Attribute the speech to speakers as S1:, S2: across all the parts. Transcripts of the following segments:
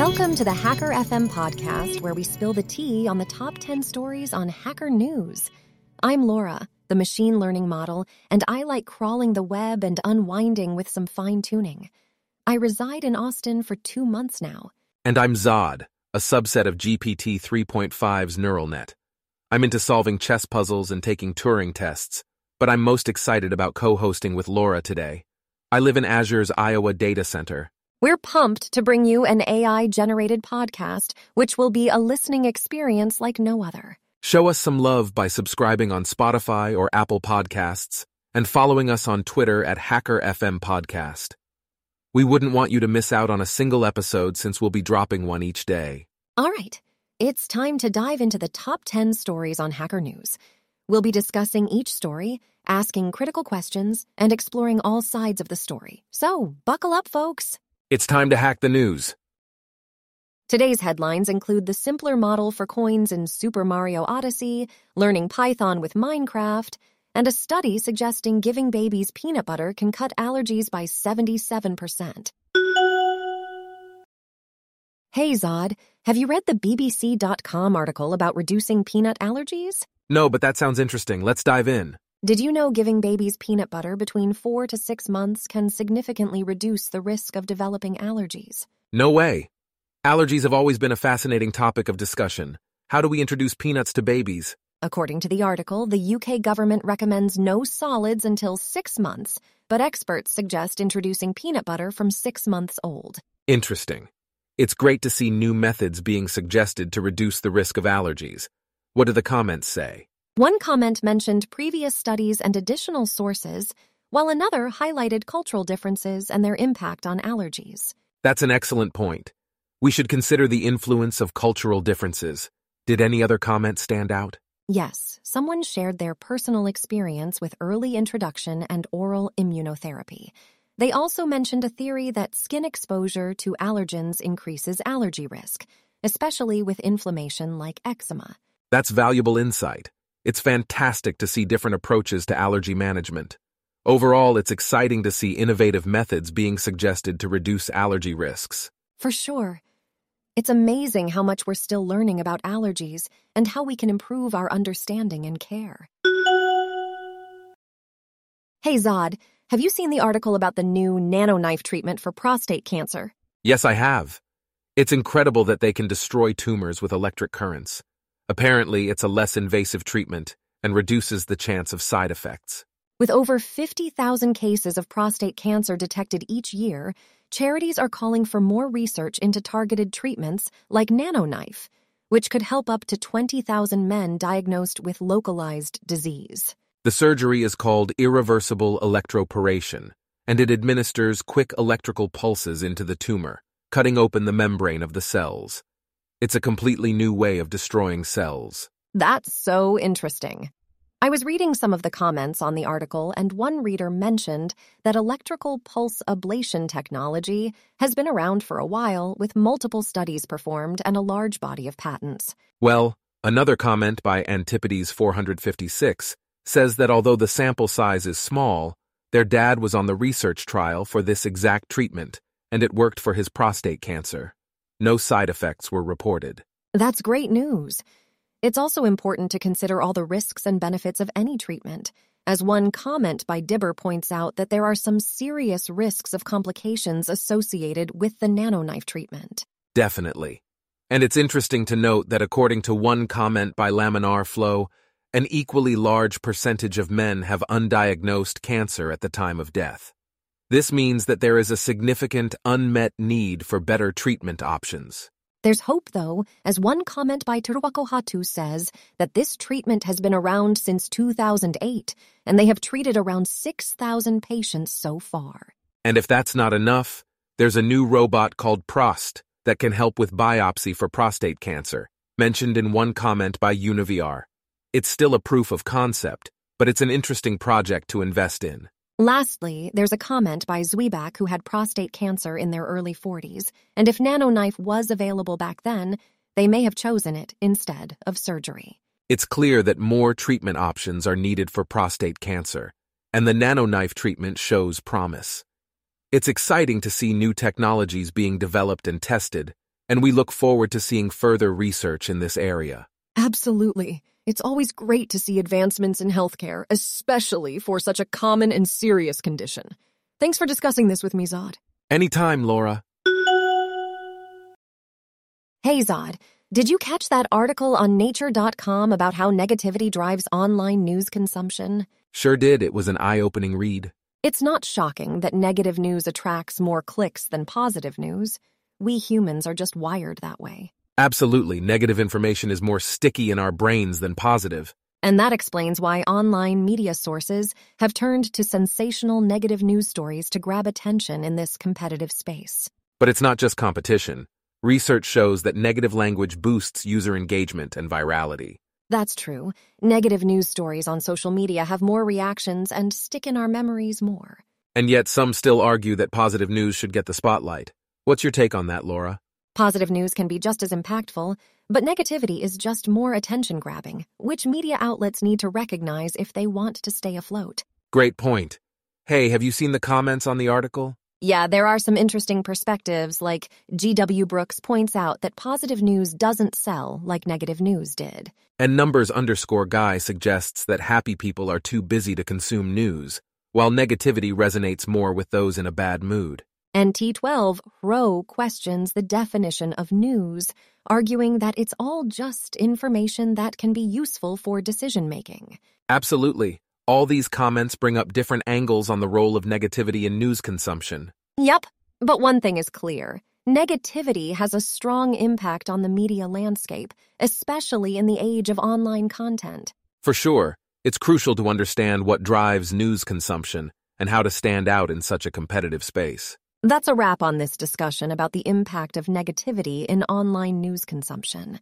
S1: Welcome to the Hacker FM podcast, where we spill the tea on the top 10 stories on hacker news. I'm Laura, the machine learning model, and I like crawling the web and unwinding with some fine-tuning. I reside in Austin for 2 months now.
S2: And I'm Zod, a subset of GPT 3.5's neural net. I'm into solving chess puzzles and taking Turing tests, but I'm most excited about co-hosting with Laura today. I live in Azure's Iowa data center.
S1: We're pumped to bring you an AI-generated podcast, which will be a listening experience like no other.
S2: Show us some love by subscribing on Spotify or Apple Podcasts and following us on Twitter at Hacker FM Podcast. We wouldn't want you to miss out on a single episode since we'll be dropping one each day.
S1: All right, it's time to dive into the top 10 stories on Hacker News. We'll be discussing each story, asking critical questions, and exploring all sides of the story. So, buckle up, folks.
S2: It's time to hack the news.
S1: Today's headlines include the simpler model for coins in Super Mario Odyssey, learning Python with Minecraft, and a study suggesting giving babies peanut butter can cut allergies by 77%. Hey Zod, have you read the BBC.com article about reducing peanut allergies?
S2: No, but that sounds interesting. Let's dive in.
S1: Did you know giving babies peanut butter between 4 to 6 months can significantly reduce the risk of developing allergies?
S2: No way. Allergies have always been a fascinating topic of discussion. How do we introduce peanuts to babies?
S1: According to the article, the UK government recommends no solids until 6 months, but experts suggest introducing peanut butter from 6 months old.
S2: Interesting. It's great to see new methods being suggested to reduce the risk of allergies. What do the comments say?
S1: One comment mentioned previous studies and additional sources, while another highlighted cultural differences and their impact on allergies.
S2: That's an excellent point. We should consider the influence of cultural differences. Did any other comments stand out?
S1: Yes, someone shared their personal experience with early introduction and oral immunotherapy. They also mentioned a theory that skin exposure to allergens increases allergy risk, especially with inflammation like eczema.
S2: That's valuable insight. It's fantastic to see different approaches to allergy management. Overall, it's exciting to see innovative methods being suggested to reduce allergy risks.
S1: For sure. It's amazing how much we're still learning about allergies and how we can improve our understanding and care. Hey Zod, have you seen the article about the new nanoknife treatment for prostate cancer?
S2: Yes, I have. It's incredible that they can destroy tumors with electric currents. Apparently, it's a less invasive treatment and reduces the chance of side effects.
S1: With over 50,000 cases of prostate cancer detected each year, charities are calling for more research into targeted treatments like nanoknife, which could help up to 20,000 men diagnosed with localized disease.
S2: The surgery is called irreversible electroporation, and it administers quick electrical pulses into the tumor, cutting open the membrane of the cells. It's a completely new way of destroying cells.
S1: That's so interesting. I was reading some of the comments on the article, and one reader mentioned that electrical pulse ablation technology has been around for a while, with multiple studies performed and a large body of patents.
S2: Well, another comment by Antipodes 456 says that although the sample size is small, their dad was on the research trial for this exact treatment, and it worked for his prostate cancer. No side effects were reported.
S1: That's great news. It's also important to consider all the risks and benefits of any treatment, as one comment by Dibber points out that there are some serious risks of complications associated with the nanoknife treatment.
S2: Definitely. And it's interesting to note that according to one comment by Laminar Flow, an equally large percentage of men have undiagnosed cancer at the time of death. This means that there is a significant unmet need for better treatment options.
S1: There's hope, though, as one comment by Teruako Hatu says that this treatment has been around since 2008, and they have treated around 6,000 patients so far.
S2: And if that's not enough, there's a new robot called Prost that can help with biopsy for prostate cancer, mentioned in one comment by UniVR. It's still a proof of concept, but it's an interesting project to invest in.
S1: Lastly, there's a comment by Zwiebak who had prostate cancer in their early 40s, and if nanoknife was available back then, they may have chosen it instead of surgery.
S2: It's clear that more treatment options are needed for prostate cancer, and the nanoknife treatment shows promise. It's exciting to see new technologies being developed and tested, and we look forward to seeing further research in this area.
S1: Absolutely. It's always great to see advancements in healthcare, especially for such a common and serious condition. Thanks for discussing this with me, Zod.
S2: Anytime, Laura.
S1: Hey, Zod, did you catch that article on Nature.com about how negativity drives online news consumption?
S2: Sure did. It was an eye-opening read.
S1: It's not shocking that negative news attracts more clicks than positive news. We humans are just wired that way.
S2: Absolutely, negative information is more sticky in our brains than positive.
S1: And that explains why online media sources have turned to sensational negative news stories to grab attention in this competitive space.
S2: But it's not just competition. Research shows that negative language boosts user engagement and virality.
S1: That's true. Negative news stories on social media have more reactions and stick in our memories more.
S2: And yet some still argue that positive news should get the spotlight. What's your take on that, Laura?
S1: Positive news can be just as impactful, but negativity is just more attention-grabbing, which media outlets need to recognize if they want to stay afloat.
S2: Great point. Hey, have you seen the comments on the article?
S1: Yeah, there are some interesting perspectives, like G.W. Brooks points out that positive news doesn't sell like negative news did.
S2: And Numbers_Guy suggests that happy people are too busy to consume news, while negativity resonates more with those in a bad mood.
S1: And T12 Rowe questions the definition of news, arguing that it's all just information that can be useful for decision-making.
S2: Absolutely. All these comments bring up different angles on the role of negativity in news consumption.
S1: Yep, but one thing is clear. Negativity has a strong impact on the media landscape, especially in the age of online content.
S2: For sure, it's crucial to understand what drives news consumption and how to stand out in such a competitive space.
S1: That's a wrap on this discussion about the impact of negativity in online news consumption.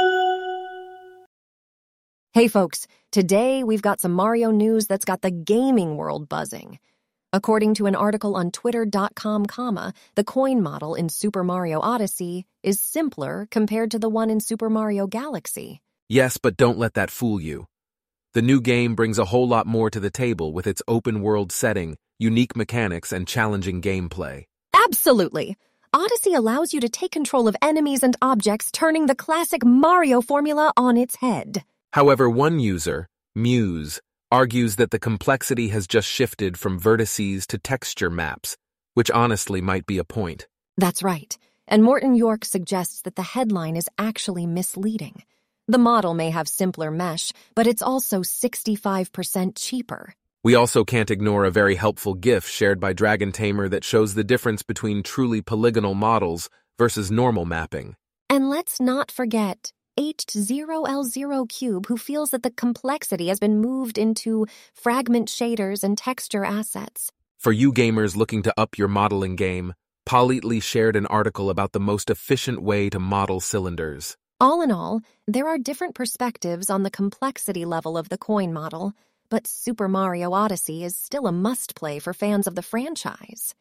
S1: Hey folks, today we've got some Mario news that's got the gaming world buzzing. According to an article on Twitter.com, the coin model in Super Mario Odyssey is simpler compared to the one in Super Mario Galaxy.
S2: Yes, but don't let that fool you. The new game brings a whole lot more to the table with its open-world setting, unique mechanics, and challenging gameplay.
S1: Absolutely! Odyssey allows you to take control of enemies and objects, turning the classic Mario formula on its head.
S2: However, one user, Muse, argues that the complexity has just shifted from vertices to texture maps, which honestly might be a point.
S1: That's right. And Morton York suggests that the headline is actually misleading. The model may have simpler mesh, but it's also 65% cheaper.
S2: We also can't ignore a very helpful GIF shared by Dragon Tamer that shows the difference between truly polygonal models versus normal mapping.
S1: And let's not forget H0L0 Cube, who feels that the complexity has been moved into fragment shaders and texture assets.
S2: For you gamers looking to up your modeling game, Politely shared an article about the most efficient way to model cylinders.
S1: All in all, there are different perspectives on the complexity level of the coin model, but Super Mario Odyssey is still a must-play for fans of the franchise.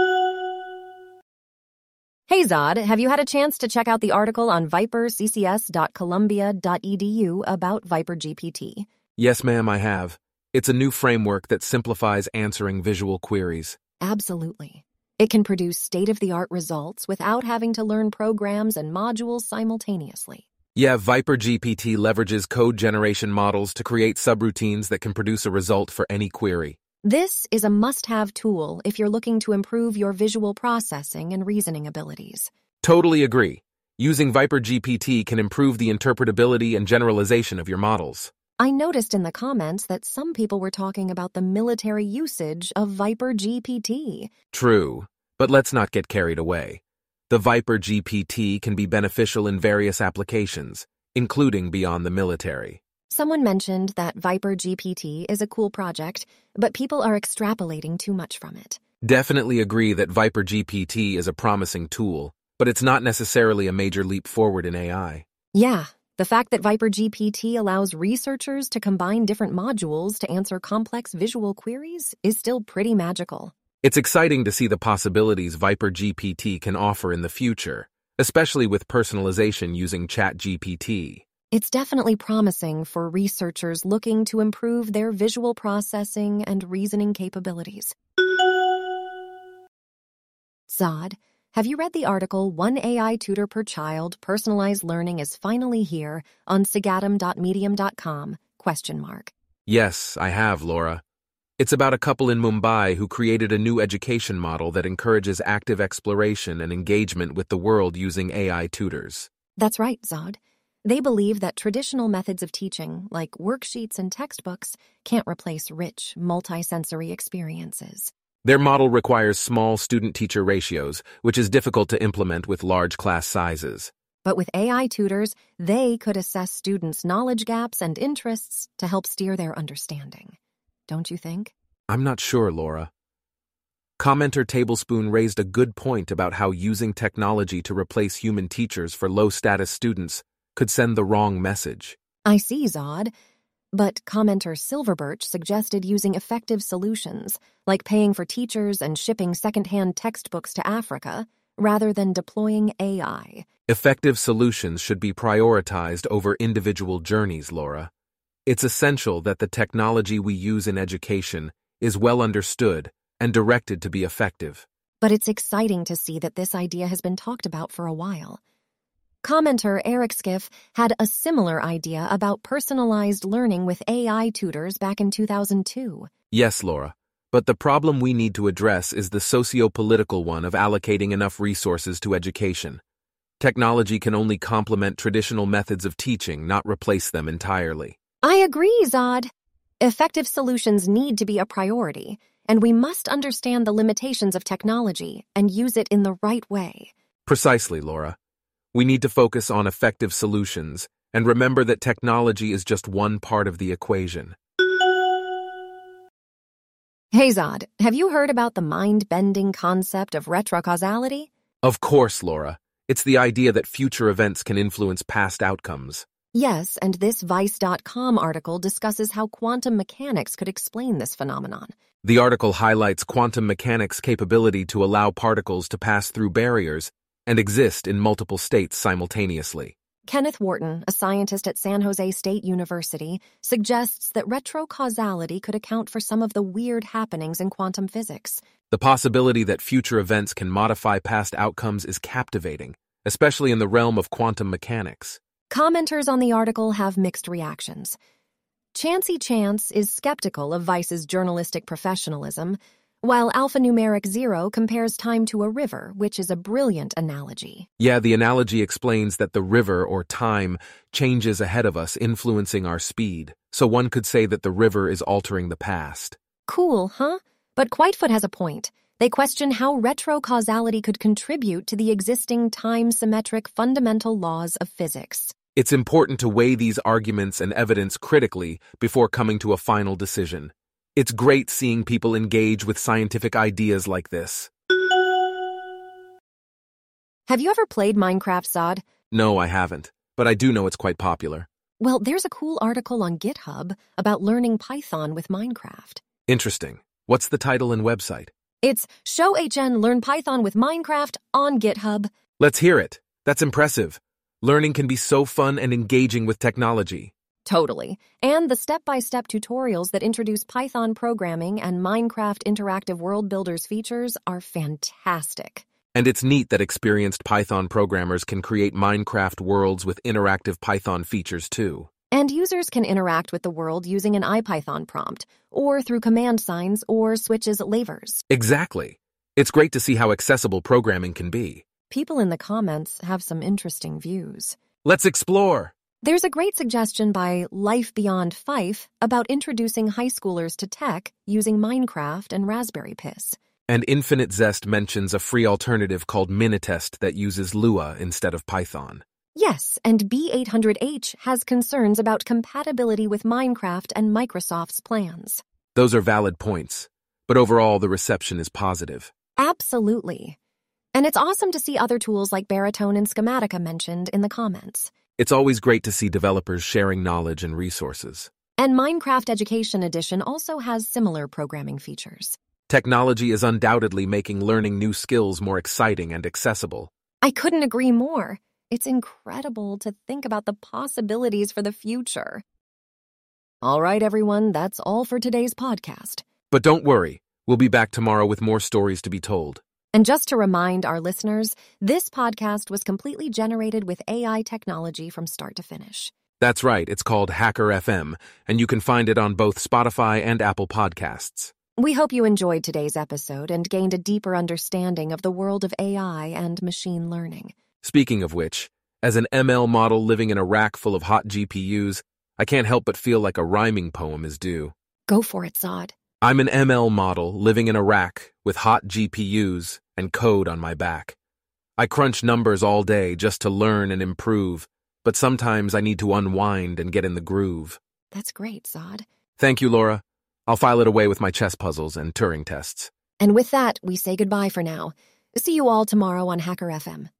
S1: Hey Zod, have you had a chance to check out the article on viperccs.columbia.edu about ViperGPT?
S2: Yes, ma'am, I have. It's a new framework that simplifies answering visual queries.
S1: Absolutely. It can produce state-of-the-art results without having to learn programs and modules simultaneously.
S2: Yeah, ViperGPT leverages code generation models to create subroutines that can produce a result for any query.
S1: This is a must-have tool if you're looking to improve your visual processing and reasoning abilities.
S2: Totally agree. Using ViperGPT can improve the interpretability and generalization of your models.
S1: I noticed in the comments that some people were talking about the military usage of ViperGPT.
S2: True, but let's not get carried away. The ViperGPT can be beneficial in various applications, including beyond the military.
S1: Someone mentioned that ViperGPT is a cool project, but people are extrapolating too much from it.
S2: Definitely agree that ViperGPT is a promising tool, but it's not necessarily a major leap forward in AI.
S1: Yeah, the fact that ViperGPT allows researchers to combine different modules to answer complex visual queries is still pretty magical.
S2: It's exciting to see the possibilities ViperGPT can offer in the future, especially with personalization using ChatGPT.
S1: It's definitely promising for researchers looking to improve their visual processing and reasoning capabilities. Zod, Have you read the article, One AI Tutor Per Child, Personalized Learning is Finally Here on sigatam.medium.com?
S2: Yes, I have, Laura. It's about a couple in Mumbai who created a new education model that encourages active exploration and engagement with the world using AI tutors.
S1: That's right, Zod. They believe that traditional methods of teaching, like worksheets and textbooks, can't replace rich, multisensory experiences.
S2: Their model requires small student-teacher ratios, which is difficult to implement with large class sizes.
S1: But with AI tutors, they could assess students' knowledge gaps and interests to help steer their understanding. Don't you think?
S2: I'm not sure, Laura. Commenter Tablespoon raised a good point about how using technology to replace human teachers for low-status students could send the wrong message.
S1: I see, Zod. But commenter Silverbirch suggested using effective solutions, like paying for teachers and shipping secondhand textbooks to Africa, rather than deploying AI.
S2: Effective solutions should be prioritized over individual journeys, Laura. It's essential that the technology we use in education is well understood and directed to be effective.
S1: But it's exciting to see that this idea has been talked about for a while. Commenter Eric Skiff had a similar idea about personalized learning with AI tutors back in 2002.
S2: Yes, Laura. But the problem we need to address is the socio-political one of allocating enough resources to education. Technology can only complement traditional methods of teaching, not replace them entirely.
S1: I agree, Zod. Effective solutions need to be a priority, and we must understand the limitations of technology and use it in the right way.
S2: Precisely, Laura. We need to focus on effective solutions and remember that technology is just one part of the equation.
S1: Hey, Zod, have you heard about the mind-bending concept of retrocausality?
S2: Of course, Laura. It's the idea that future events can influence past outcomes.
S1: Yes, and this Vice.com article discusses how quantum mechanics could explain this phenomenon.
S2: The article highlights quantum mechanics' capability to allow particles to pass through barriers and exist in multiple states simultaneously.
S1: Kenneth Wharton, a scientist at San Jose State University, suggests that retrocausality could account for some of the weird happenings in quantum physics.
S2: The possibility that future events can modify past outcomes is captivating, especially in the realm of quantum mechanics.
S1: Commenters on the article have mixed reactions. Chancey Chance is skeptical of Vice's journalistic professionalism, while alphanumeric zero compares time to a river, which is a brilliant analogy.
S2: Yeah, the analogy explains that the river, or time, changes ahead of us, influencing our speed. So one could say that the river is altering the past.
S1: Cool, huh? But Whitefoot has a point. They question how retrocausality could contribute to the existing time-symmetric fundamental laws of physics.
S2: It's important to weigh these arguments and evidence critically before coming to a final decision. It's great seeing people engage with scientific ideas like this.
S1: Have you ever played Minecraft, Zod?
S2: No, I haven't, but I do know it's quite popular.
S1: Well, there's a cool article on GitHub about learning Python with Minecraft.
S2: Interesting. What's the title and website?
S1: It's Show HN Learn Python with Minecraft on GitHub.
S2: Let's hear it. That's impressive. Learning can be so fun and engaging with technology.
S1: Totally. And the step-by-step tutorials that introduce Python programming and Minecraft interactive world builders features are fantastic.
S2: And it's neat that experienced Python programmers can create Minecraft worlds with interactive Python features too.
S1: And users can interact with the world using an IPython prompt, or through command signs or switches levers.
S2: Exactly. It's great to see how accessible programming can be.
S1: People in the comments have some interesting views.
S2: Let's explore!
S1: There's a great suggestion by Life Beyond Fife about introducing high schoolers to tech using Minecraft and Raspberry Pis.
S2: And Infinite Zest mentions a free alternative called Minitest that uses Lua instead of Python.
S1: Yes, and B800H has concerns about compatibility with Minecraft and Microsoft's plans.
S2: Those are valid points, but overall the reception is positive.
S1: Absolutely. And it's awesome to see other tools like Baritone and Schematica mentioned in the comments.
S2: It's always great to see developers sharing knowledge and resources.
S1: And Minecraft Education Edition also has similar programming features.
S2: Technology is undoubtedly making learning new skills more exciting and accessible.
S1: I couldn't agree more. It's incredible to think about the possibilities for the future. All right, everyone, that's all for today's podcast.
S2: But don't worry, we'll be back tomorrow with more stories to be told.
S1: And just to remind our listeners, this podcast was completely generated with AI technology from start to finish.
S2: That's right, it's called Hacker FM, and you can find it on both Spotify and Apple Podcasts.
S1: We hope you enjoyed today's episode and gained a deeper understanding of the world of AI and machine learning.
S2: Speaking of which, as an ML model living in a rack full of hot GPUs, I can't help but feel like a rhyming poem is due.
S1: Go for it, Zod.
S2: I'm an ML model living in a rack with hot GPUs and code on my back. I crunch numbers all day just to learn and improve, but sometimes I need to unwind and get in the groove.
S1: That's great, Zod.
S2: Thank you, Laura. I'll file it away with my chess puzzles and Turing tests.
S1: And with that, we say goodbye for now. See you all tomorrow on Hacker FM.